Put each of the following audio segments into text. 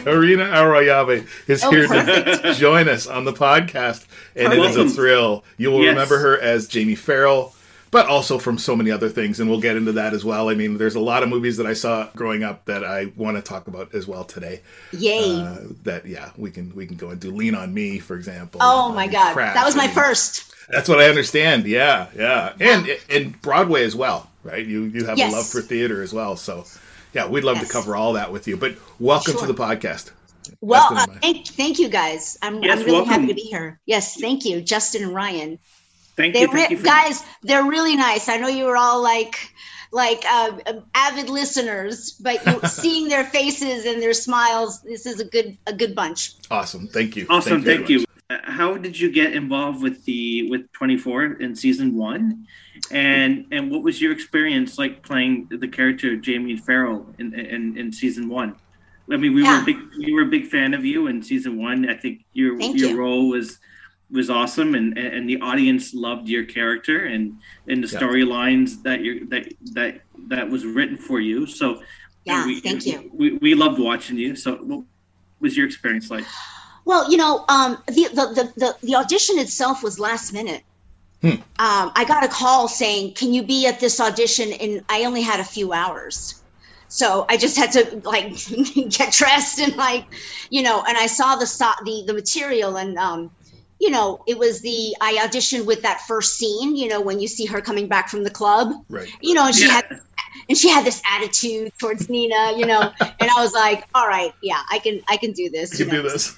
Karina Arroyave is here perfect. to join us on the podcast, and it is a thrill. You will remember her as Jamie Farrell, but also from so many other things, and we'll get into that as well. I mean, there's a lot of movies that I saw growing up that I want to talk about as well today. Yay! We can go into Lean on Me, for example. Oh my God, Crash. that was my first. That's what I understand. Yeah, and Broadway as well, right? You have a love for theater as well, so yeah, we'd love to cover all that with you. But welcome to the podcast. Well, thank you guys. I'm really happy to be here. Yes, thank you, Justin and Ryan. Thank you, guys. They're really nice. I know you were all like avid listeners, but seeing their faces and their smiles, this is a good bunch. Awesome. Thank you. Awesome. Thank you. How did you get involved with 24 in season 1, and what was your experience like playing the character of Jamie Farrell in season 1? I mean, we were a big fan of you in season 1. I think your role was awesome, and the audience loved your character and the storylines that was written for you. So thank you. We loved watching you. So what was your experience like? Well, the audition itself was last minute. I got a call saying, "Can you be at this audition?" And I only had a few hours. So I just had to get dressed and and I saw the material and it was I auditioned with that first scene, when you see her coming back from the club, right? And she had this attitude towards Nina, and I was like, all right, yeah, I can do this. You can do this.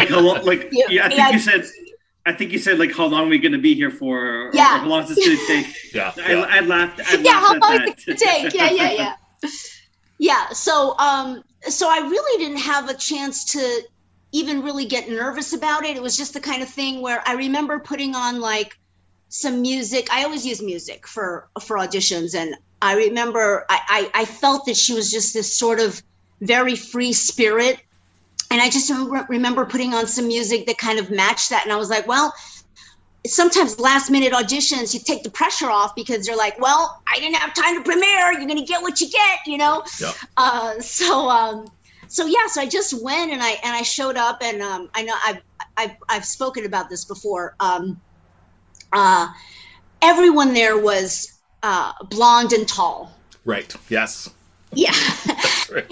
I think you said how long are we going to be here for? Or how long is this going to take? I laughed. How long is it going to take? Yeah. Yeah. So I really didn't have a chance to even really get nervous about it. It was just the kind of thing where I remember putting on some music. I always use music for auditions. And I remember I felt that she was just this sort of very free spirit. And I just remember putting on some music that kind of matched that. And I was like, well, sometimes last minute auditions, you take the pressure off because you're like, well, I didn't have time to premiere. You're going to get what you get, Yep. So I just went and I showed up, and I know I've spoken about this before. Everyone there was blonde and tall. Right. Yes. Yeah. That's right.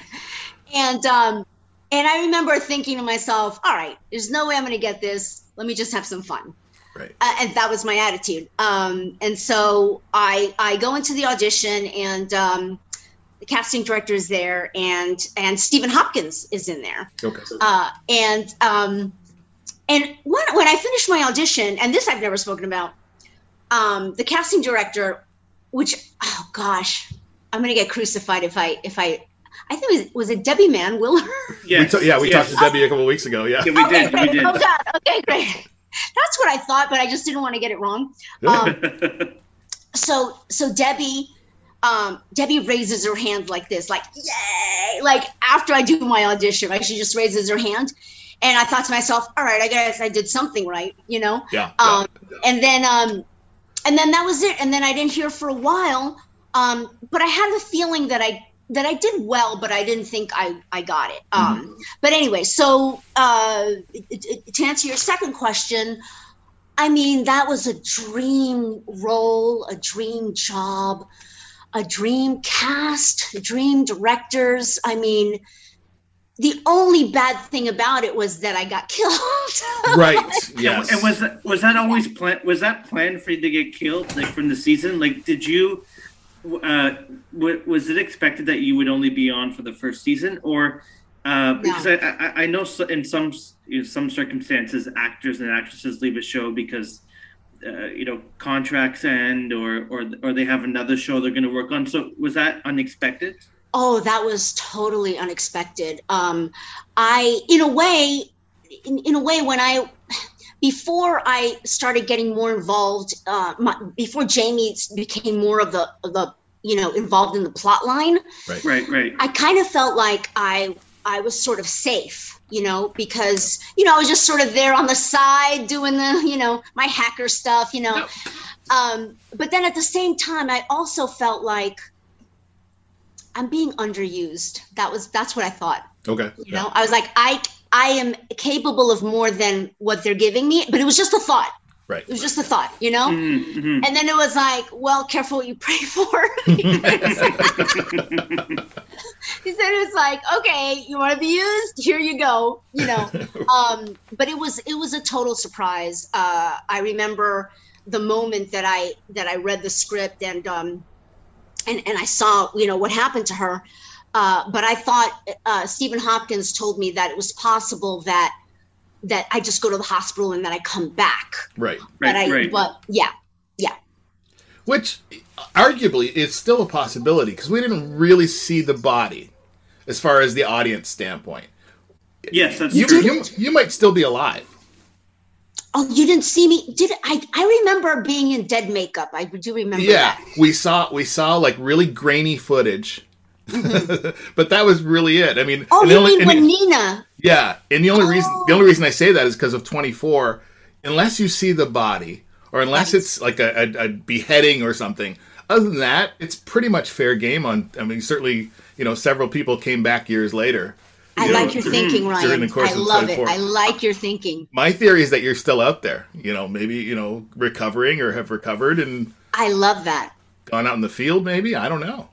And I remember thinking to myself, all right, there's no way I'm going to get this. Let me just have some fun. Right. And that was my attitude. And so I go into the audition, and the casting director is there, and Stephen Hopkins is in there. Okay. And when I finished my audition, and this I've never spoken about, the casting director, which, oh gosh, I'm going to get crucified if I think was it Debbie Manwiller? Yes. We talked to Debbie a couple of weeks ago. Yeah. We did. Oh God. Okay, great. That's what I thought, but I just didn't want to get it wrong. So Debbie raises her hand like this, yay! After I do my audition, she just raises her hand, and I thought to myself, all right, I guess I did something right, Yeah. And then that was it. And then I didn't hear for a while, but I had the feeling that I did well, but I didn't think I got it. But anyway, so to answer your second question, I mean, that was a dream role, a dream job, a dream cast, dream directors. I mean, the only bad thing about it was that I got killed. Right. Yes. And was that always planned? Was that planned for you to get killed, from the season? Did you? Was it expected that you would only be on for the first season, or because I know in some circumstances actors and actresses leave a show because contracts end or they have another show they're going to work on. So was that unexpected? Oh, that was totally unexpected. In a way, when before I started getting more involved, before Jamie became more of the involved in the plot line. Right. I kind of felt like I was sort of safe, because, I was just sort of there on the side doing the, my hacker stuff, But then at the same time, I also felt like I'm being underused. That's what I thought. Okay. You know, I was like, I am capable of more than what they're giving me, but it was just a thought. Right. It was just a thought, you know? Mm-hmm. And then it was like, well, careful what you pray for. He said it was like, okay, you want to be used? Here you go, you know. But it was a total surprise. I remember the moment that I read the script and I saw, you know, what happened to her. But I thought Stephen Hopkins told me that it was possible that I just go to the hospital and then I come back. Right. But yeah. Which arguably is still a possibility because we didn't really see the body as far as the audience standpoint. Yes, that's true. You might still be alive. Oh, you didn't see me? Did I remember being in dead makeup. I do remember that. We saw like really grainy footage. Mm-hmm. But that was really it. I mean, when Nina? Yeah, and the only reason I say that is because of 24. Unless you see the body, or unless it's like a beheading or something. Other than that, it's pretty much fair game. Certainly, you know, several people came back years later. I like your thinking, Ryan. During the course I of love 24. it. I like your thinking. My theory is that you're still out there. You know, maybe, you know, recovering or have recovered and I love that. Gone out in the field. Maybe, I don't know.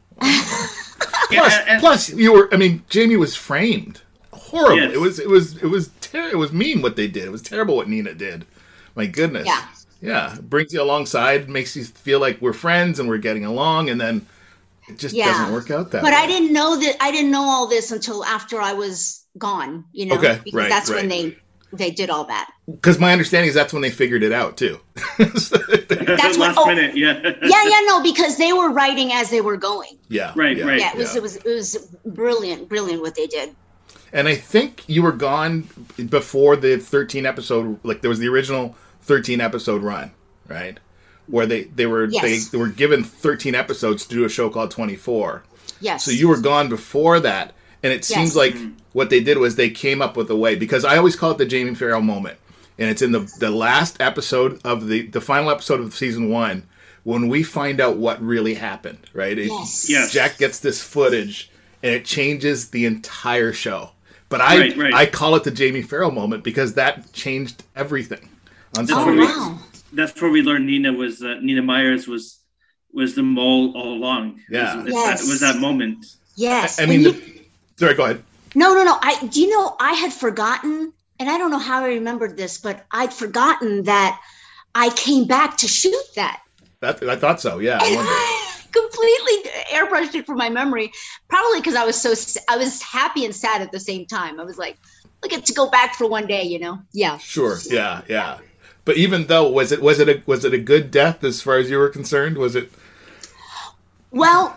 Plus, Jamie was framed horrible. Yes. It was mean what they did. It was terrible what Nina did. My goodness. Yeah. It brings you alongside, makes you feel like we're friends and we're getting along, and then it just doesn't work out that way. But I didn't know all this until after I was gone. You know, okay, because that's when they did all that. Because my understanding is that's when they figured it out too. That's last minute, no, because they were writing as they were going. Yeah, right. Yeah, it was brilliant what they did. And I think you were gone before the 13 episode. Like there was the original 13 episode run, right? Where they were given 13 episodes to do a show called 24. Yes. So you were gone before that. And it seems like what they did was they came up with a way, because I always call it the Jamie Farrell moment. And it's in the last episode of the final episode of season 1 when we find out what really happened, right? Yes. Jack gets this footage and it changes the entire show. But I call it the Jamie Farrell moment because that changed everything. That's where we learned Nina Myers was the mole all along. Yeah. It was that moment. Yes. I mean, sorry, go ahead. No. I had forgotten, and I don't know how I remembered this, but I'd forgotten that I came back to shoot that. I thought so, yeah. I completely airbrushed it from my memory, probably because I was happy and sad at the same time. I was like, I get to go back for one day, you know? Yeah. Sure, yeah. But even though, was it a good death as far as you were concerned? Was it? Well,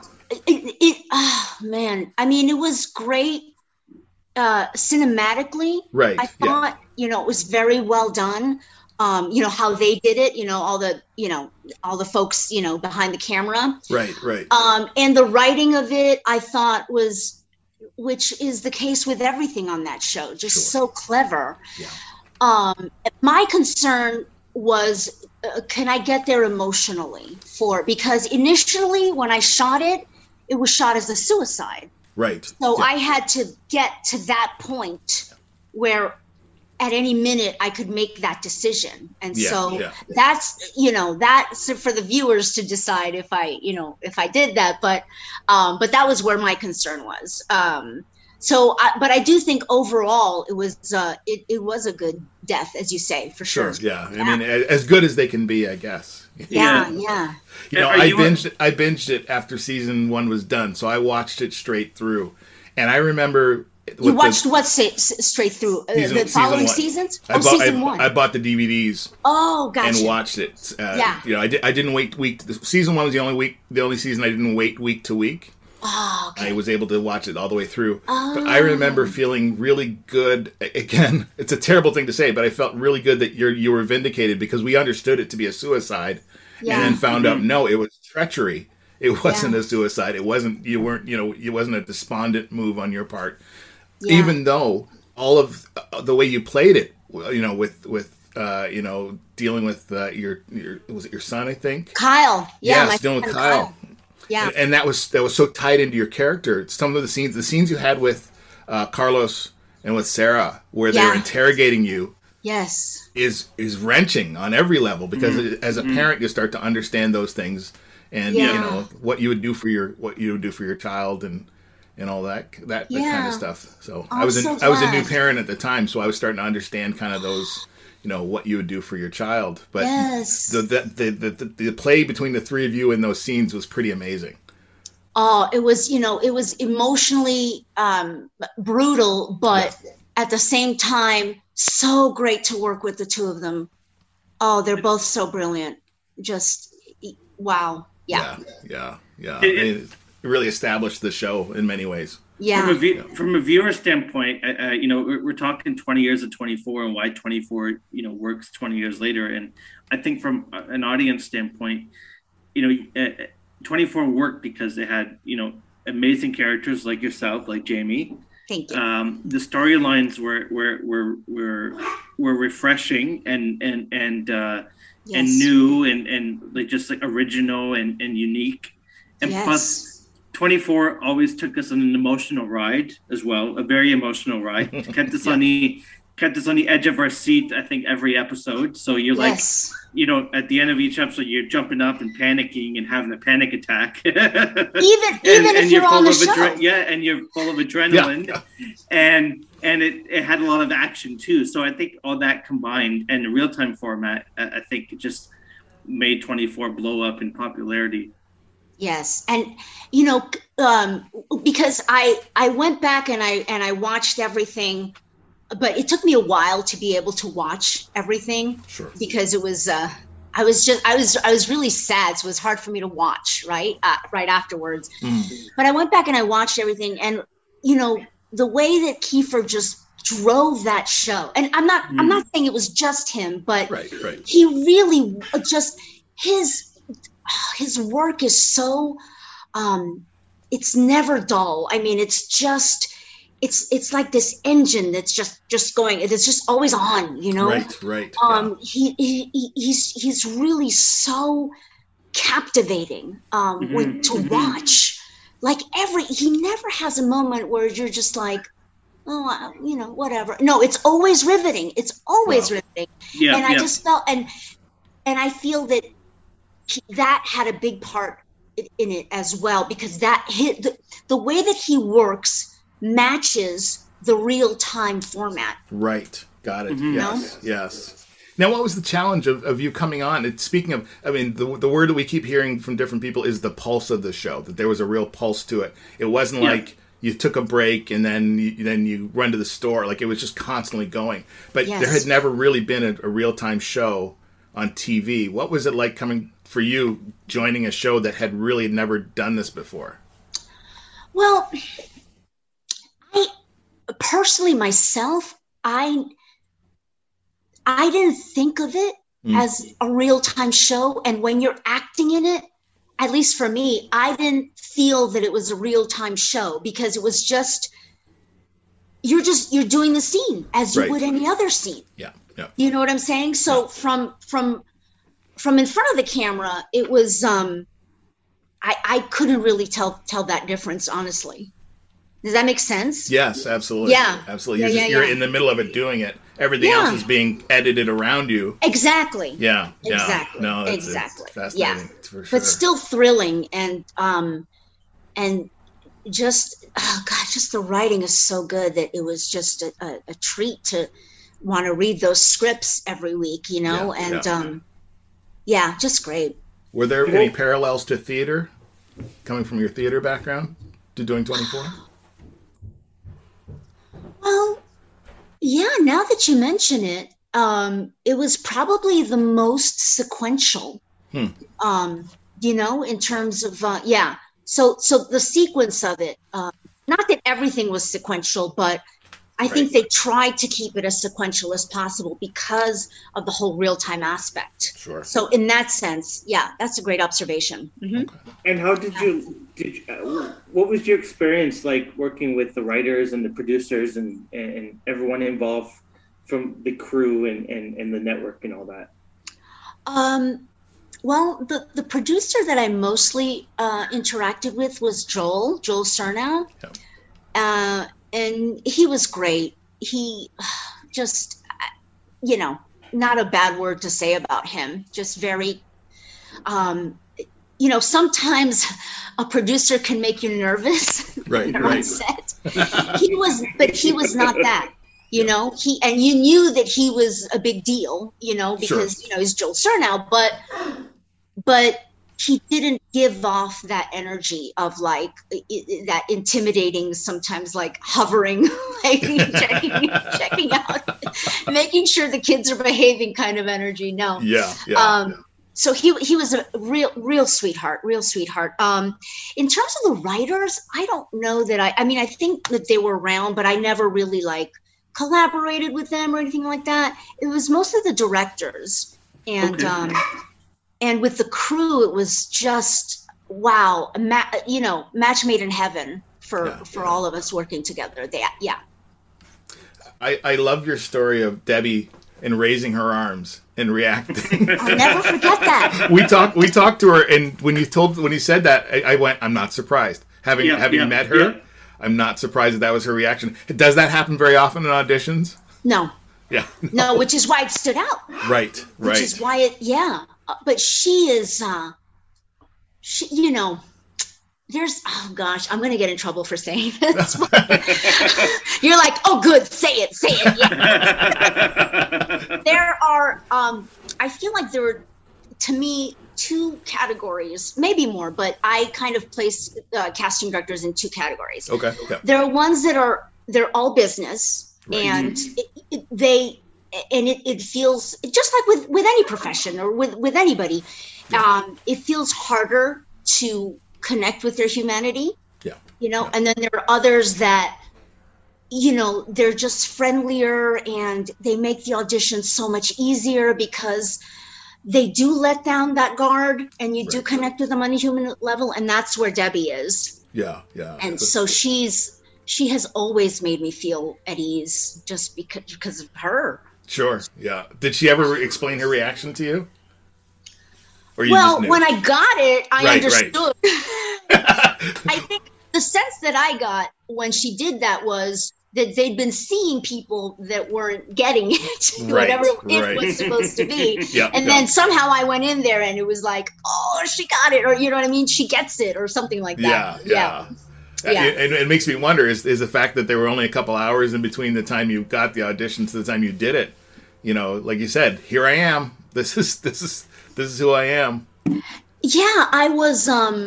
oh man, I mean, it was great cinematically. Right. I thought, it was very well done. How they did it, all the folks, behind the camera. Right. And the writing of it, I thought which is the case with everything on that show, just so clever. Yeah. My concern was, can I get there emotionally because initially when I shot it, it was shot as a suicide. Right. So I had to get to that point where at any minute I could make that decision. And that's, that's for the viewers to decide if I did that. But that was where my concern was. But I do think overall it was a good death, as you say, for sure. Yeah. I mean, as good as they can be, I guess. Yeah. I binged it after season 1 was done, so I watched it straight through, and I remember. You watched what straight through? The following seasons? Season 1. I bought the DVDs. Oh, gotcha. And watched it. I didn't wait week. Season 1 was the only season I didn't wait week to week. Oh, okay. I was able to watch it all the way through. Oh. But I remember feeling really good. Again, it's a terrible thing to say, but I felt really good that you were vindicated because we understood it to be a suicide, and then found out no, it was treachery. It wasn't a suicide. It wasn't. It wasn't a despondent move on your part. Yeah. Even though all of the way you played it, with dealing with was it your son? I think Kyle. Yeah, dealing with Kyle. Yeah. And that was so tied into your character. Some of the scenes you had with Carlos and with Sarah, where they're interrogating you, yes, is wrenching on every level, because as a parent you start to understand those things, and you know what you would do for your child, and all that kind of stuff. So I was a new parent at the time, so I was starting to understand kind of those, you know, what you would do for your child. But the play between the three of you in those scenes was pretty amazing. Oh, it was emotionally brutal, but at the same time, so great to work with the two of them. Oh, they're both so brilliant. Just, wow. Yeah. It really established the show in many ways. Yeah. From a viewer standpoint, you know, we're talking 20 years of 24 and why 24, you know, works 20 years later. And I think from an audience standpoint, you know, 24 worked because they had, you know, amazing characters like yourself, like Jamie. Thank you. The storylines were refreshing and new and like just like original and unique. And plus 24 always took us on an emotional ride as well, a very emotional ride. kept us on the edge of our seat, I think, every episode. So you're like, you know, at the end of each episode, you're jumping up and panicking and having a panic attack. even if you're on the show. And you're full of adrenaline. And it had a lot of action too. So I think all that combined and the real-time format, I think it just made 24 blow up in popularity. Yes. And, you know, because I went back and I watched everything, but it took me a while to be able to watch everything. Sure. Because it was, I was really sad. So it was hard for me to watch right afterwards. But I went back and I watched everything, and, you know, the way that Kiefer just drove that show, and I'm not saying it was just him, but he really just, his work is so, it's never dull. I mean, it's just, it's like this engine that's just going, it's just always on, you know? Right. He's really so captivating, to watch. Like he never has a moment where you're just like, oh, you know, whatever. No, it's always riveting. It's always riveting. Yeah, and I just felt, and I feel that that had a big part in it as well, because that the way that he works matches the real-time format. Right. Got it. Yes. Now, what was the challenge of you coming on? And speaking of, I mean, the word that we keep hearing from different people is the pulse of the show, that there was a real pulse to it. It wasn't like you took a break and then you run to the store. Like, it was just constantly going. But there had never really been a real-time show on TV. What was it like coming for you, joining a show that had really never done this before? Well, I personally, myself, I didn't think of it as a real-time show. And when you're acting in it, at least for me, I didn't feel that it was a real-time show, because it was just, you're doing the scene as you would any other scene. Yeah. You know what I'm saying? So from in front of the camera, it was, I couldn't really tell that difference, honestly. Does that make sense? Yes, absolutely. Yeah. Absolutely. You're in the middle of it doing it. Everything else is being edited around you. Exactly. Yeah. Exactly. No, exactly. It's fascinating, for sure. But still thrilling, and just, oh God, just the writing is so good that it was just a treat to want to read those scripts every week, you know, just great. Were there any parallels to theater, coming from your theater background, to doing 24? Well, yeah, now that you mention it, it was probably the most sequential, you know, in terms of, So the sequence of it, not that everything was sequential, but I think they tried to keep it as sequential as possible because of the whole real-time aspect. Sure. So in that sense, that's a great observation. Mm-hmm. Okay. And how did you what was your experience like working with the writers and the producers and everyone involved from the crew and the network and all that? Well, the producer that I mostly interacted with was Joel Surnow. Yeah. And he was great. He just, not a bad word to say about him, just very, sometimes a producer can make you nervous. Right. On set. He was not that. You knew that he was a big deal, because, sure. He's Joel Surnow, but he didn't give off that energy of like that intimidating, sometimes like hovering, like checking out, making sure the kids are behaving kind of energy. No. Yeah. So he was a real sweetheart. In terms of the writers, I don't know that I think that they were around, but I never really like collaborated with them or anything like that. It was mostly the directors, and okay. And with the crew, it was just wow, match made in heaven for all of us working together. I love your story of Debbie and raising her arms and reacting. I'll never forget that. We talked to her, and when you said that, I went, I'm not surprised. Having met her, I'm not surprised that was her reaction. Does that happen very often in auditions? No. Yeah. No, which is why it stood out. Right. Which is why but she is, there's, oh gosh, I'm going to get in trouble for saying this. You're like, oh, good, say it. Yeah. There are, I feel like there are, to me, two categories, maybe more, but I kind of place casting directors in two categories. Okay. There are ones they're all business, right. And it feels just like with any profession or with anybody, it feels harder to connect with their humanity, and then there are others that, they're just friendlier and they make the audition so much easier because they do let down that guard and you do connect with them on a human level. And that's where Debbie is. Yeah. And so she has always made me feel at ease just because of her. Sure. Yeah. Did she ever explain her reaction to you? Or you well, when I got it, I understood. Right. I think the sense that I got when she did that was that they'd been seeing people that weren't getting it, whatever it was supposed to be. Then somehow I went in there and it was like, oh, she got it. Or, you know what I mean? She gets it or something like that. Yeah. And it makes me wonder, is the fact that there were only a couple hours in between the time you got the audition to the time you did it. Like you said, here I am. This is who I am. Yeah, I was,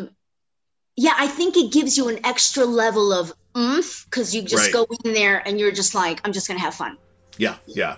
I think it gives you an extra level of oomph because you just go in there and you're just like, I'm just going to have fun. Yeah.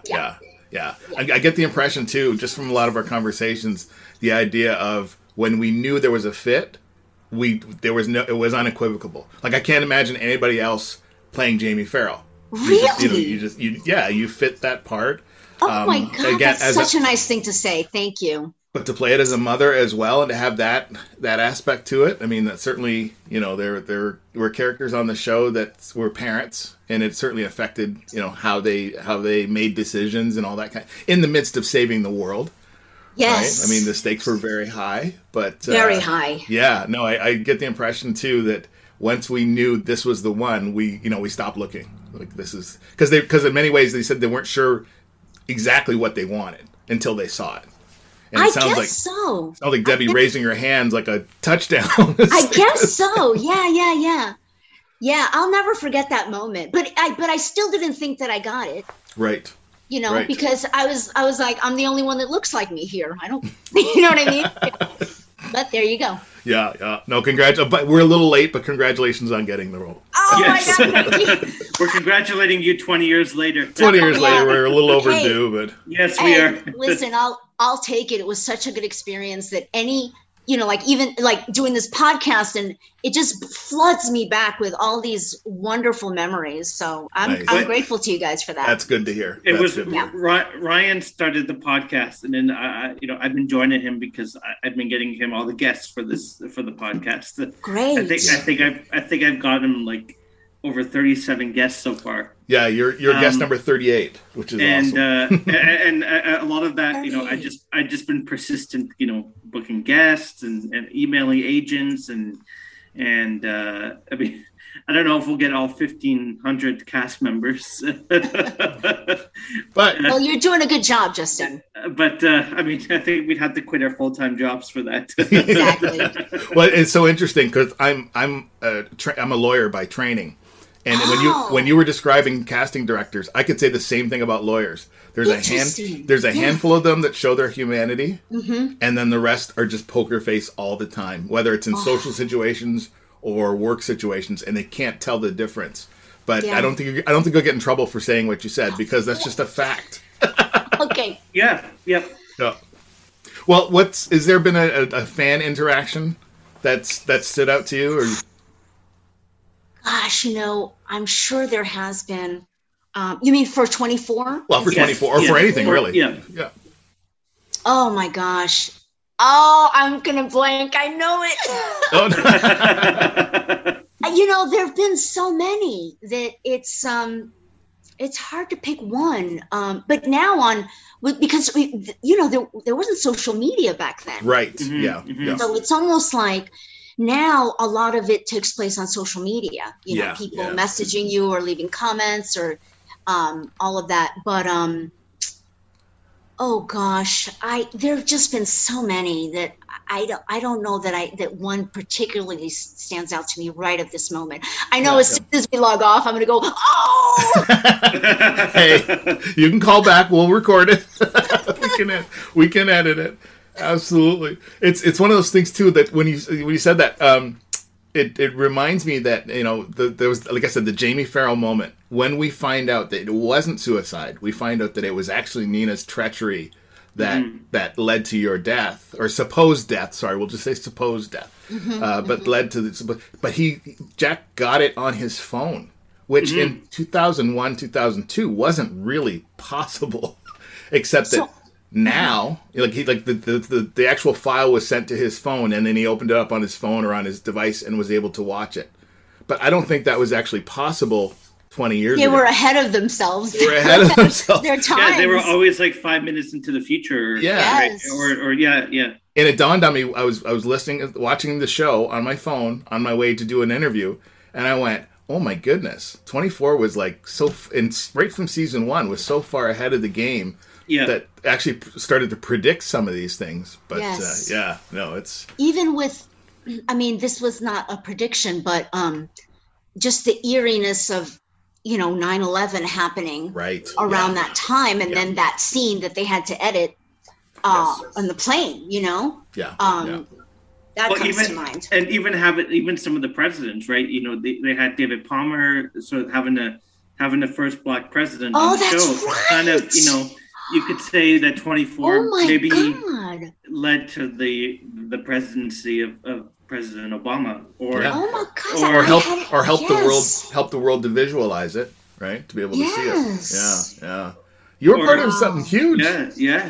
I get the impression too, just from a lot of our conversations, the idea of when we knew there was a fit, it was unequivocal. Like I can't imagine anybody else playing Jamie Farrell. Really? You fit that part. Oh my God, again, that's such a nice thing to say. Thank you. But to play it as a mother as well, and to have that aspect to it, I mean, that certainly, there were characters on the show that were parents, and it certainly affected, how they made decisions and all that in the midst of saving the world. Yes. Right? I mean, the stakes were very high, but very high. Yeah. No, I get the impression too that once we knew this was the one, we stopped looking. Like this is because in many ways they said they weren't sure exactly what they wanted until they saw it. And it sounds like so. It sounds like Debbie raising her hands like a touchdown. I guess so. Yeah. Yeah, I'll never forget that moment. But I still didn't think that I got it. Right. Because I was like, I'm the only one that looks like me here. I don't, you know what I mean? But there you go. Yeah. No, but we're a little late, but congratulations on getting the role. Oh, yes. My God. We're congratulating you 20 years later. 20 years later, we're a little overdue, but. Yes, we are. Listen, I'll take it. It was such a good experience that even doing this podcast, and it just floods me back with all these wonderful memories. So I'm grateful to you guys for that. That's good to hear. Ryan started the podcast, and then I've been joining him because I've been getting him all the guests for the podcast. Great. I think I've got him like over 37 guests so far. Yeah, you're guest number 38, which is awesome. And a lot of that, I just been persistent, booking guests and emailing agents and I mean, I don't know if we'll get all 1,500 cast members. But well, you're doing a good job, Justin. But I mean, I think we'd have to quit our full-time jobs for that. Exactly. Well, it's so interesting because I'm a lawyer by training, and when you were describing casting directors, I could say the same thing about lawyers. There's a handful of them that show their humanity, and then the rest are just poker face all the time, whether it's in social situations or work situations, and they can't tell the difference. But I don't think you'll get in trouble for saying what you said, because that's just a fact. Okay. Yeah. Yep. Yeah. Well, is there been a fan interaction that stood out to you, or? Gosh, I'm sure there has been. You mean for 24? Well, for 24 or for anything, really. Yeah. Yeah. Oh my gosh. Oh, I'm gonna blank. I know it. Oh, no. There have been so many that it's hard to pick one. But now because there wasn't social media back then. Right. Mm-hmm. Yeah. Mm-hmm. Yeah. So it's almost like now a lot of it takes place on social media. People messaging you or leaving comments or all of that. But oh gosh, there have just been so many that I don't know that one particularly stands out to me right at this moment. I know as soon as we log off, I'm going to go, oh! Hey, you can call back. We'll record it. we can edit it. Absolutely. It's one of those things too that when you said that, it reminds me that there was, like I said, the Jamie Farrell moment when we find out that it wasn't suicide. We find out that it was actually Nina's treachery that led to your death, or supposed death. Sorry, we'll just say supposed death. But led to this. But Jack got it on his phone, which in 2001, 2002 wasn't really possible, except that. Now, the actual file was sent to his phone, and then he opened it up on his phone or on his device and was able to watch it. But I don't think that was actually possible 20 years ago. They were ahead of themselves. Their times. Yeah, they were always like 5 minutes into the future. Yeah. Yes. Or yeah. And it dawned on me, I was watching the show on my phone on my way to do an interview, and I went, oh my goodness, 24 was like right from season 1 was so far ahead of the game. Yeah. That actually started to predict some of these things. But yes. It's... Even with, this was not a prediction, but just the eeriness of, 9/11 happening around that time. And then that scene that they had to edit on the plane, That comes to mind. And even some of the presidents, right? They had David Palmer sort of having the first black president on the show. Right. Kind of, you could say that 24 led to the presidency of President Obama, or help the world to visualize it, right? To be able to see it. Yeah. You were part of something huge. Yeah.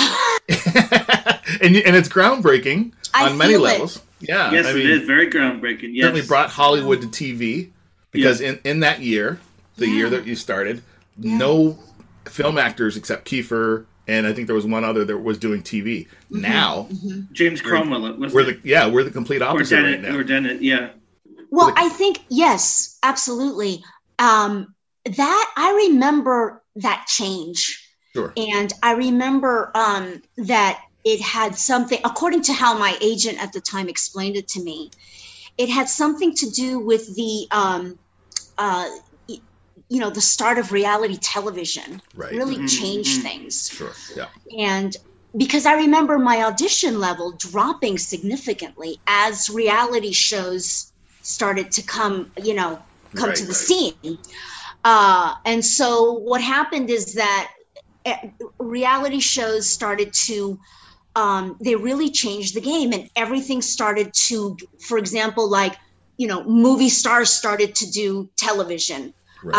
and it's groundbreaking on many levels. Yeah. Yes, it is very groundbreaking. Yes. Certainly brought Hollywood to TV because in that year, the year that you started, no film actors except Kiefer, and I think there was one other that was doing TV. Now, James Cromwell. We're the complete opposite right now. Or Dennett, yeah. Well, I think yes, absolutely. That I remember that change, and I remember that it had something. According to how my agent at the time explained it to me, it had something to do with the the start of reality television really changed things. Sure. Yeah. And because I remember my audition level dropping significantly as reality shows started to come to the scene. And so what happened is that reality shows started to, they really changed the game, and everything started to, for example, movie stars started to do television.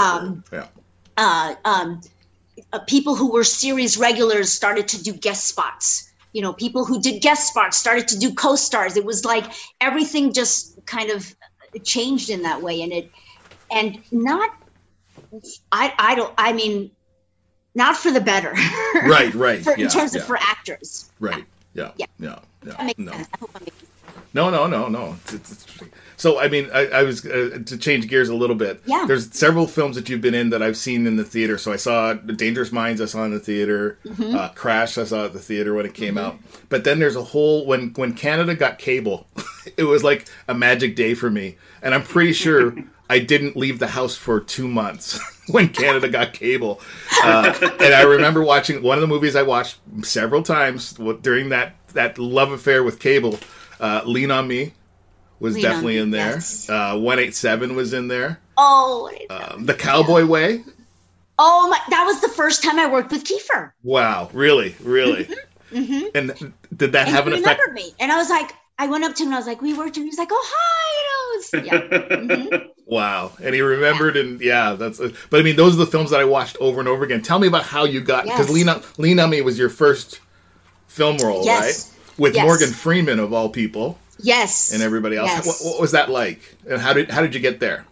People who were series regulars started to do guest spots. People who did guest spots started to do co-stars. It was like everything just kind of changed in that way, and and not, I mean, not for the better. Right. In terms of for actors. Right. Yeah. That makes sense. I hope I'm making sense. No. It's so, I mean, I was, to change gears a little bit. Yeah. There's several films that you've been in that I've seen in the theater. So I saw Dangerous Minds, I saw in the theater. Mm-hmm. Crash, I saw at the theater when it came out. But then there's a whole, when Canada got cable, it was like a magic day for me. And I'm pretty sure I didn't leave the house for 2 months when Canada got cable. And I remember watching, one of the movies I watched several times during that love affair with cable, Lean on Me was definitely in there. Yes. 187 was in there. Oh. The Cowboy Way. Oh my! That was the first time I worked with Kiefer. Wow, really? Mm-hmm. And did that have an effect? He remembered me, and I was like, I went up to him and I was like, we worked, and he was like, oh hi, you know, Mm-hmm. Wow, and he remembered, and that's. But I mean, those are the films that I watched over and over again. Tell me about how you got, because Lean on Me was your first film role, right? With Morgan Freeman of all people. Yes. And everybody else. Yes. What was that like? And how did you get there?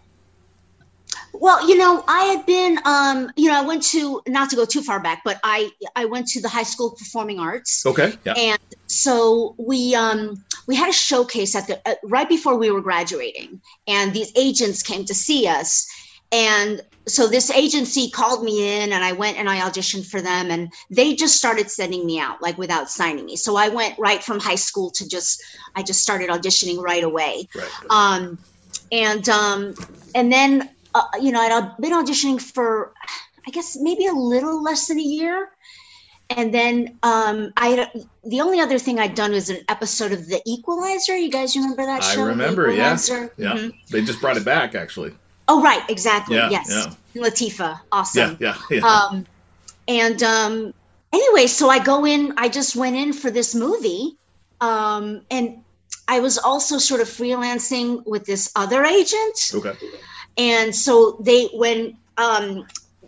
Well, you know, I had been, I went to, not to go too far back, but I went to the High School of Performing Arts. Okay. Yeah. And so we had a showcase right before we were graduating, and these agents came to see us. And so this agency called me in, and I went and I auditioned for them, and they just started sending me out, like, without signing me. So I went right from high school to I just started auditioning right away. Right. And then, I'd been auditioning for, I guess, maybe a little less than a year. And then the only other thing I'd done was an episode of The Equalizer. You guys remember that show? I remember, yeah. Mm-hmm. They just brought it back, actually. Oh, right, exactly. Yeah, yes. yeah. Latifah, awesome. Yeah. Anyway, so I just went in for this movie. And I was also sort of freelancing with this other agent. Okay. And so when I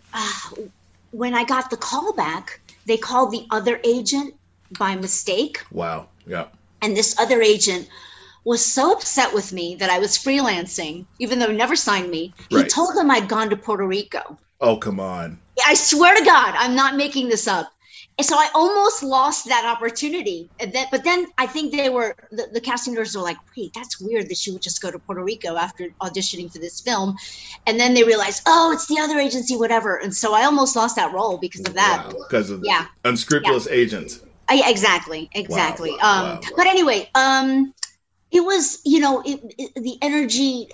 got the call back, they called the other agent by mistake. Wow. Yeah. And this other agent was so upset with me that I was freelancing, even though he never signed me. He told them I'd gone to Puerto Rico. Oh, come on. I swear to God, I'm not making this up. And so I almost lost that opportunity. But then I think the casting directors were like, wait, that's weird that she would just go to Puerto Rico after auditioning for this film. And then they realized, oh, it's the other agency, whatever. And so I almost lost that role because of that. Wow. Because of unscrupulous agents. Exactly. Wow. But anyway, it was, the energy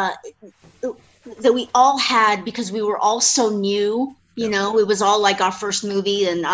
that we all had, because we were all so new. It was all like our first movie, and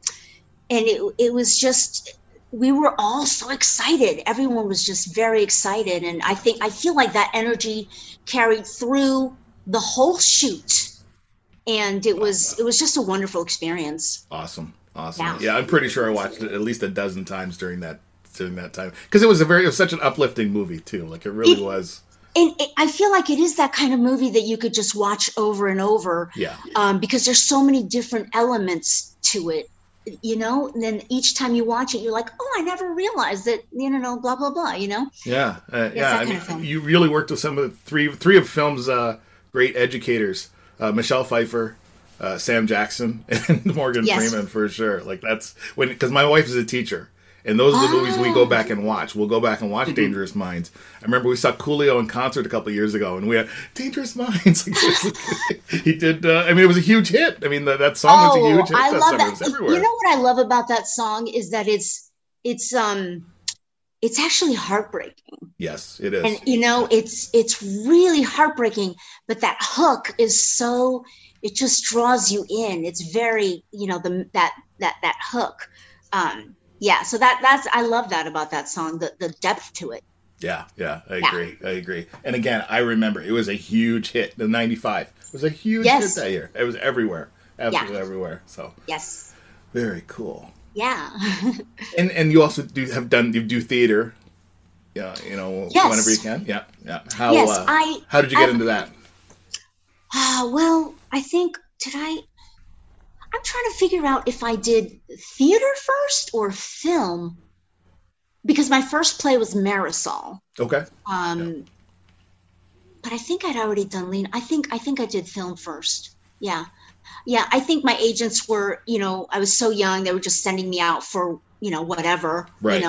it was just, we were all so excited. Everyone was just very excited, and I feel like that energy carried through the whole shoot, and it was just a wonderful experience. Awesome. Yeah, I'm pretty sure I watched it at least a dozen times during that time, because it was such an uplifting movie too. Like, it really was. And I feel like it is that kind of movie that you could just watch over and over. Yeah. Because there's so many different elements to it, and then each time you watch it, you're like, oh, I never realized that, blah, blah, blah, Yeah. I mean, you really worked with some of the three of film's great educators, Michelle Pfeiffer, Sam Jackson, and Morgan Freeman, for sure. Like, that's because my wife is a teacher. And those are the movies we go back and watch. We'll go back and watch Dangerous Minds. I remember we saw Coolio in concert a couple of years ago, and we had Dangerous Minds. He did. It was a huge hit. I mean, that song was a huge hit. I love that. It was everywhere. You know what I love about that song is that it's actually heartbreaking. Yes, it is. And it's really heartbreaking. But that hook is so, it just draws you in. It's very, that hook. Yeah, so that's, I love that about that song, the depth to it. Yeah, I agree. And again, I remember it was a huge hit in '95. It was a huge hit that year. It was everywhere, absolutely everywhere. So yes, very cool. Yeah. and you also do theater. Yeah, whenever you can. Yeah. How did you get into that? Well, I think I'm trying to figure out if I did theater first or film, because my first play was Marisol. Okay. but I think I'd already done lean. I think I did film first. Yeah. Yeah. I think my agents were, I was so young, they were just sending me out for, whatever, right.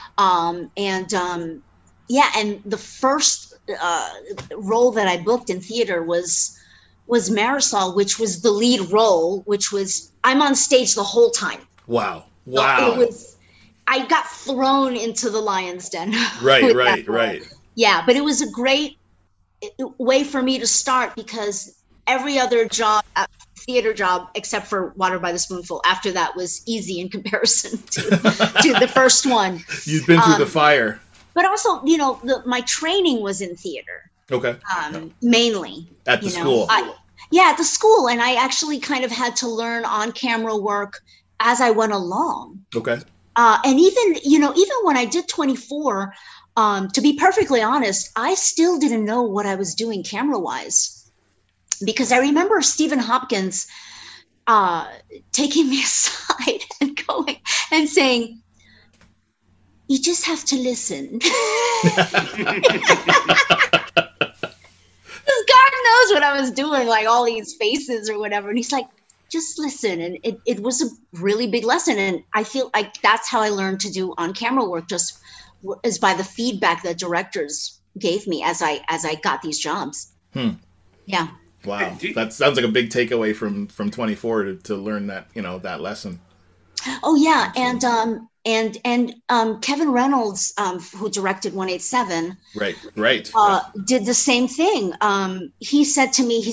And the first role that I booked in theater was Marisol, which was the lead role, which was, I'm on stage the whole time. Wow. I got thrown into the lion's den. Right. Yeah, but it was a great way for me to start, because every other job, theater job, except for Water by the Spoonful, after that was easy in comparison to the first one. You've been through the fire. But also, my training was in theater. Okay. Mainly. At the school. At the school. And I actually kind of had to learn on-camera work as I went along. Okay. And even when I did 24, to be perfectly honest, I still didn't know what I was doing camera-wise. Because I remember Stephen Hopkins taking me aside and going and saying, "You just have to listen." Because God knows what I was doing, like all these faces or whatever. And he's like, "Just listen." And it was a really big lesson. And I feel like that's how I learned to do on-camera work, just is by the feedback that directors gave me as I got these jobs. Yeah. Wow. That sounds like a big takeaway from 24 to learn that, that lesson. Oh yeah. And Kevin Reynolds, who directed 187, right. Did the same thing. He said to me,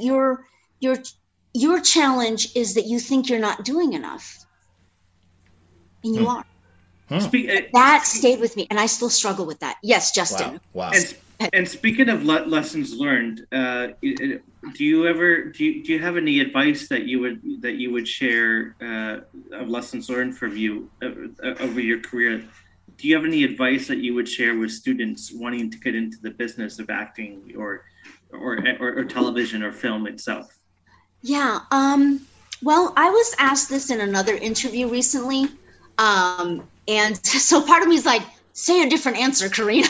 your challenge is that you think you're not doing enough, and you are. That stayed with me, and I still struggle with that. Yes, Justin. Wow. And speaking of lessons learned, do you have any advice that you would share of lessons learned from you over your career? Do you have any advice that you would share with students wanting to get into the business of acting or television or film itself? Yeah. Well, I was asked this in another interview recently, and so part of me is like, say a different answer, Karina.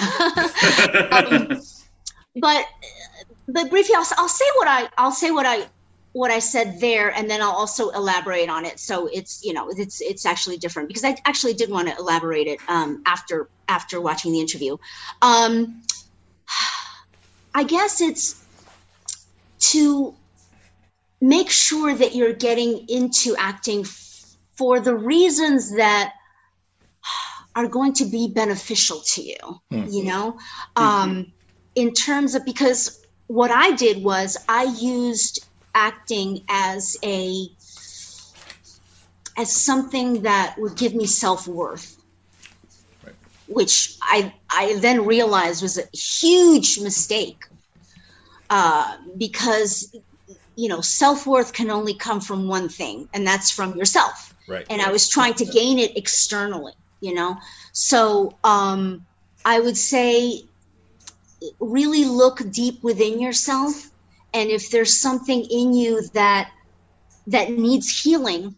But briefly, I'll say what I said there, and then I'll also elaborate on it. So it's actually different, because I actually did want to elaborate it after watching the interview. I guess it's to make sure that you're getting into acting for the reasons that are going to be beneficial to you, in terms of, because what I did was I used acting as something that would give me self-worth, right, which I then realized was a huge mistake, because, self-worth can only come from one thing, and that's from yourself. Right. And I was trying to gain it externally. So I would say really look deep within yourself, and if there's something in you that needs healing,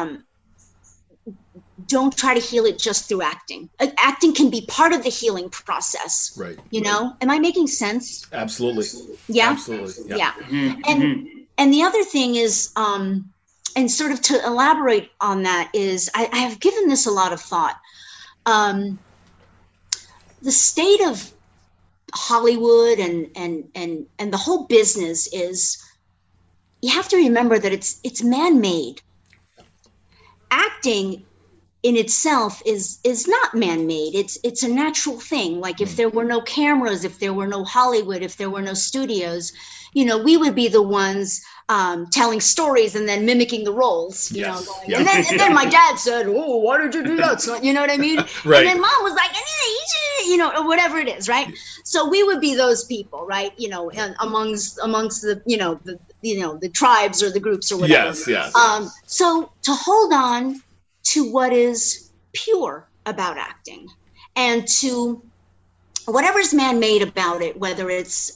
don't try to heal it just through acting. Acting can be part of the healing process. Right. Am I making sense? Absolutely. Yeah. Absolutely. Yeah. And the other thing is, and sort of to elaborate on that, is I have given this a lot of thought. The state of Hollywood and the whole business is, you have to remember that it's man-made. Acting in itself is not man-made. It's a natural thing. Like, if there were no cameras, if there were no Hollywood, if there were no studios, we would be the ones telling stories and then mimicking the roles, Yes. going, Yeah. and then my dad said, "Oh, why did you do that?" So, you know what I mean? Right. And then mom was like, or whatever it is, right? So we would be those people, right? And amongst the the tribes or the groups or whatever. Yes. So to hold on to what is pure about acting, and to whatever's man-made about it, whether it's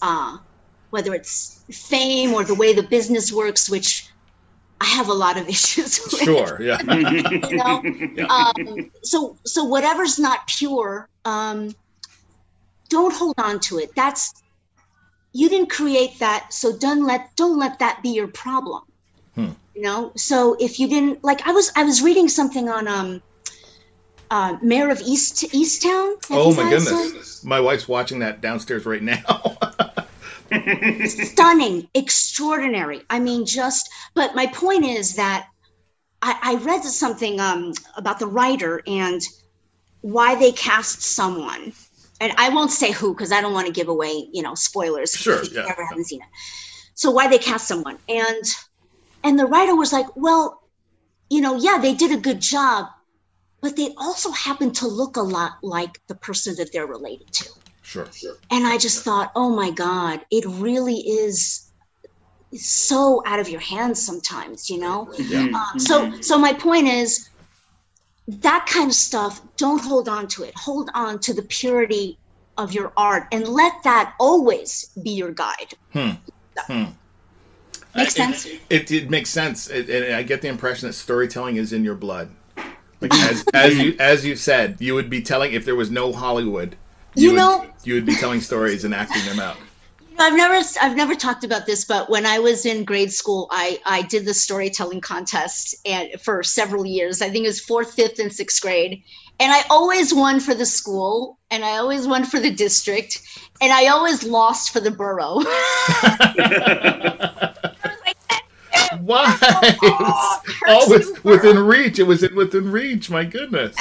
fame or the way the business works, which I have a lot of issues with. Sure, yeah. Yeah. So whatever's not pure, don't hold on to it. That's, you didn't create that, so don't let that be your problem. You know, so if you didn't, like, I was reading something on Mayor of Easttown. Oh my goodness, my wife's watching that downstairs right now. Stunning, extraordinary. I mean, but my point is that I read something about the writer and why they cast someone, and I won't say who because I don't want to give away, spoilers. Sure, if you ever haven't seen it. So why they cast someone, and the writer was like, well, yeah, they did a good job, but they also happen to look a lot like the person that they're related to. Sure. And I just thought, oh my God, it really is so out of your hands sometimes, Yeah. So my point is, that kind of stuff, don't hold on to it. Hold on to the purity of your art and let that always be your guide. Makes sense? It makes sense. And I get the impression that storytelling is in your blood. Like as you said, you would be telling, if there was no Hollywood, you would be telling stories and acting them out. I've never talked about this, but when I was in grade school, I did the storytelling contest and for several years. I think it was 4th, 5th, and 6th grade. And I always won for the school, and I always won for the district, and I always lost for the borough. Why? Always within reach. It was within reach. My goodness.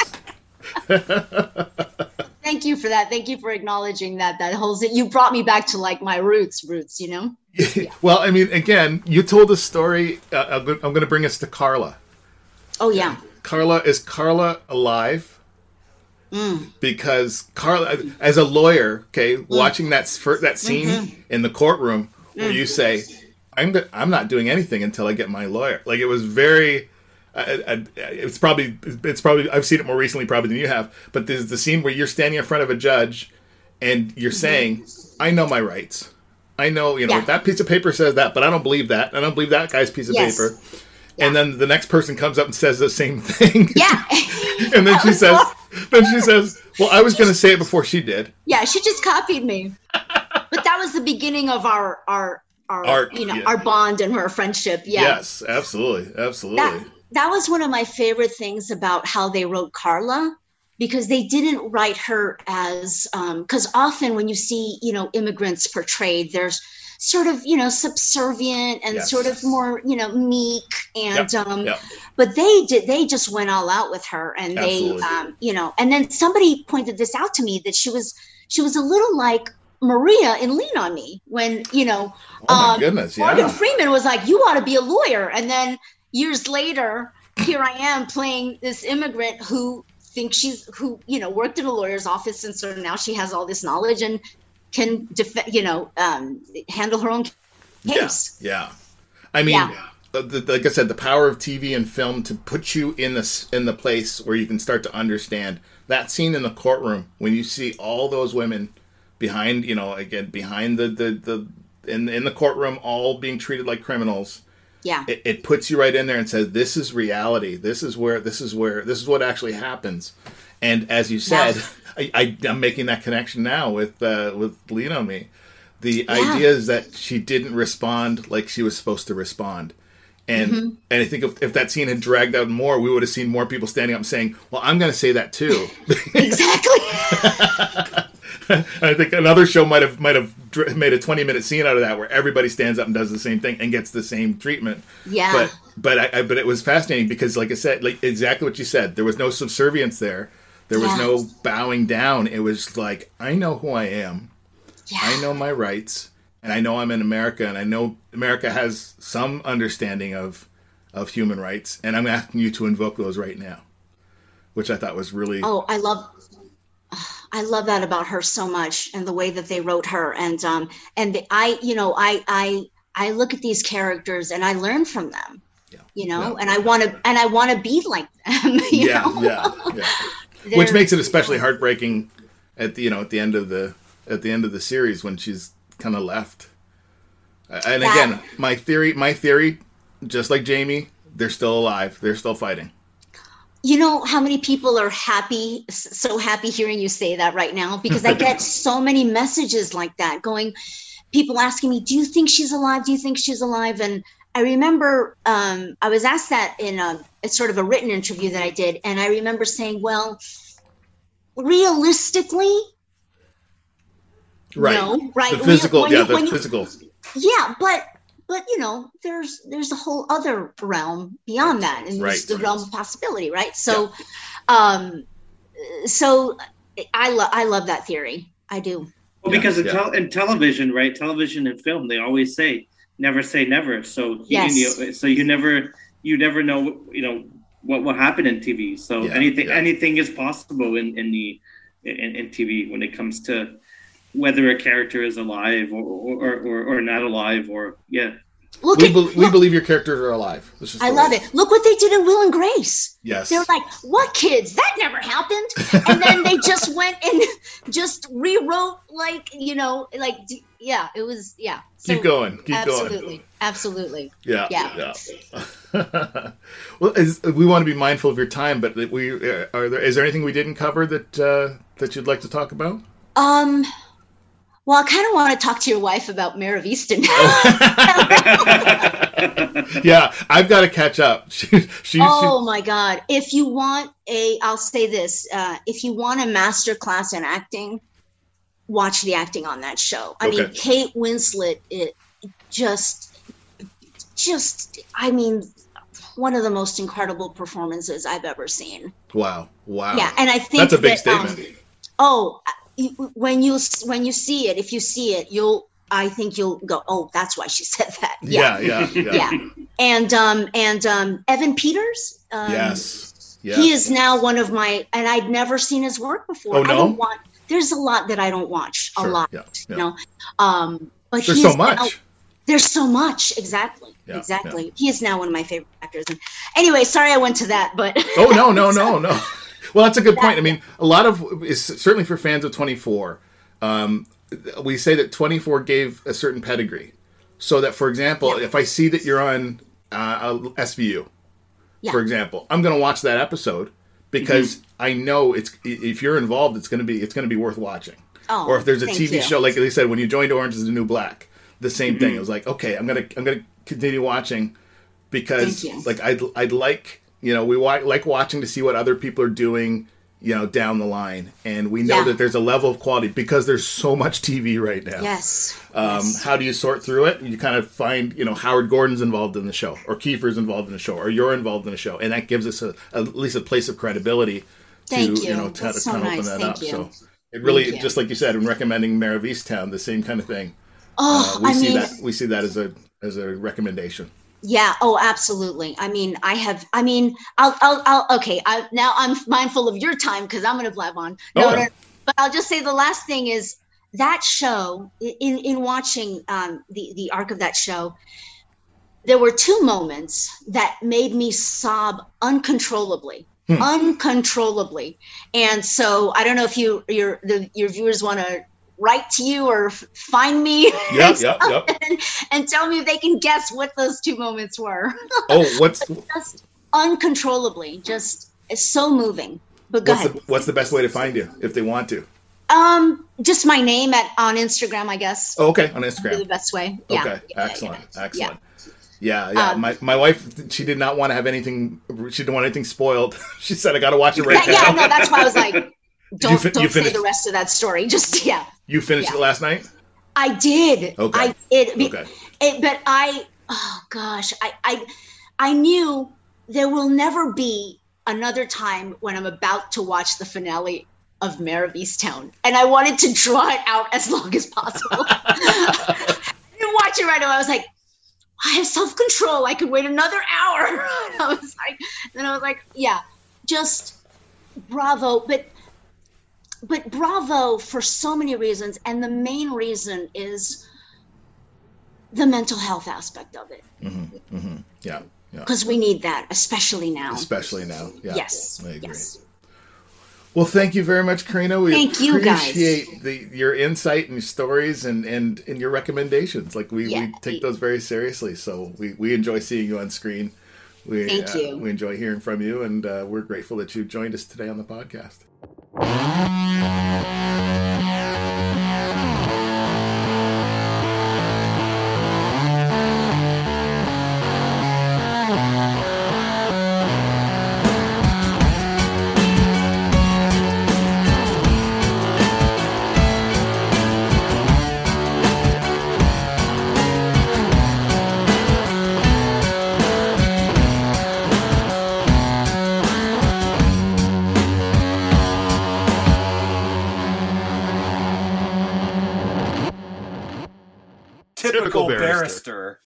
Thank you for that. Thank you for acknowledging that. That holds it. You brought me back to like my roots. Yeah. Well, I mean, again, you told a story. I'm going to bring us to Carla. Oh yeah. Is Carla alive? Because Carla, as a lawyer, watching that scene in the courtroom where you say, I'm not doing anything until I get my lawyer. Like, it was very. It's probably I've seen it more recently probably than you have, but there's the scene where you're standing in front of a judge and you're saying, I know my rights. I know, that piece of paper says that, but I don't believe that. I don't believe that guy's piece of paper. Yeah. And then the next person comes up and says the same thing. Yeah. And then she says, well, I was going to say it before she did. Yeah, she just copied me. But that was the beginning of our bond and our friendship. Yeah. Yes, absolutely. That was one of my favorite things about how they wrote Carla, because they didn't write her as, because often when you see, immigrants portrayed, there's sort of, subservient and sort of more, meek and, but they just went all out with her, and they, and then somebody pointed this out to me, that she was a little like Maria in Lean on Me, when, oh my goodness, Morgan Freeman was like, you ought to be a lawyer. And then years later, here I am playing this immigrant who thinks worked in a lawyer's office. And so now she has all this knowledge and can handle her own case. Yeah. I mean, like I said, the power of TV and film to put you in the place where you can start to understand that scene in the courtroom when you see all those women behind, behind the in the courtroom, all being treated like criminals. Yeah. It puts you right in there and says, this is reality. This is what actually happens. And as you said, I'm making that connection now with Lean on Me. The idea is that she didn't respond like she was supposed to respond. And and I think if that scene had dragged out more, we would have seen more people standing up and saying, well, I'm going to say that too. Exactly. I think another show might have made a 20-minute scene out of that where everybody stands up and does the same thing and gets the same treatment. Yeah. But it was fascinating because, like I said, like exactly what you said, there was no subservience there. There was no bowing down. It was like, I know who I am. Yeah. I know my rights, and I know I'm in America, and I know America has some understanding of human rights, and I'm asking you to invoke those right now, which I thought was really. Oh, I love that about her so much, and the way that they wrote her, and I look at these characters and I learn from them, and I want to be like them. Yeah. Which makes it especially heartbreaking at the end of the series when she's kind of left. And again, my theory, just like Jamie, they're still alive. They're still fighting. You know how many people are so happy hearing you say that right now, because I get so many messages like that going, people asking me, do you think she's alive? Do you think she's alive? And I remember I was asked that in it's sort of a written interview that I did. And I remember saying, well, realistically, right. No, right. The physical, physical. Yeah, but there's a whole other realm beyond that, and it's the realm of possibility, right? So, so I love that theory. I do. Well, because in television, right? Television and film, they always say never say never. So so you never know what will happen in TV. So anything is possible in TV when it comes to whether a character is alive or not alive, or we believe your characters are alive. I love it. Look what they did in Will and Grace. Yes. They were like, what kids? That never happened. And then they just went and just rewrote it was, So, keep going. Absolutely. Yeah. Well, we want to be mindful of your time, but is there anything we didn't cover that you'd like to talk about? Well, I kind of want to talk to your wife about Mare of Easttown. Yeah, I've got to catch up. My God. If you want I'll say this, if you want a master class in acting, watch the acting on that show. I mean, Kate Winslet, one of the most incredible performances I've ever seen. Wow. Yeah, and I think that's a big statement. When you see it, if you see it, I think you'll go, oh, that's why she said that. Yeah. And Evan Peters. Yes. He is now one of my, and I'd never seen his work before. Oh, no? There's a lot that I don't watch. Sure. A lot. Yeah. But there's so much. There's so much. Exactly. Yeah. He is now one of my favorite actors. And anyway, sorry I went to that, but. Oh, no. Well, that's a good point. I mean, a lot of, certainly for fans of 24, we say that 24 gave a certain pedigree. So that, for example, if I see that you're on SVU, for example, I'm going to watch that episode because I know if you're involved, it's going to be worth watching. Oh, or if there's a TV show, like they said, when you joined Orange is the New Black, the same thing. It was like, okay, I'm gonna continue watching because I'd like. We like watching to see what other people are doing, down the line. And we know that there's a level of quality because there's so much TV right now. Yes. How do you sort through it? You kind of find, Howard Gordon's involved in the show, or Kiefer's involved in the show, or you're involved in the show. And that gives us at least a place of credibility to kind of open that up. So it really, just like you said, in recommending Mare of Easttown, the same kind of thing. We see that as a recommendation. Yeah. Oh, absolutely. I'll okay. Now I'm mindful of your time because I'm going to blab on. No, but I'll just say the last thing is that show in watching the arc of that show, there were two moments that made me sob uncontrollably. And so I don't know if your viewers want to write to you or find me and tell me if they can guess what those two moments were. Just uncontrollably, just it's so moving. But go ahead. What's the best way to find you if they want to? Just my name on Instagram, I guess. Oh, okay, on Instagram. That'd be the best way. Okay, excellent. Yeah. My wife, she did not want to have anything. She didn't want anything spoiled. She said, "I got to watch it right now." Yeah, no, that's why I was like, Don't say the rest of that story. Just You finished it last night? I did. Okay. I did. But I knew there will never be another time when I'm about to watch the finale of Mare of Easttown, and I wanted to draw it out as long as possible. I didn't watch it right away. I was like, I have self-control. I could wait another hour. I was like, yeah, just bravo. But bravo for so many reasons. And the main reason is the mental health aspect of it. Mm-hmm. Mm-hmm. Yeah. Because we need that, especially now. Yeah. Yes. I agree. Yes. Well, thank you very much, Karina. Thank you, guys. Appreciate your insight and your stories and your recommendations. Like we take those very seriously. So we enjoy seeing you on screen. Thank you. We enjoy hearing from you, and we're grateful that you joined us today on the podcast. barrister.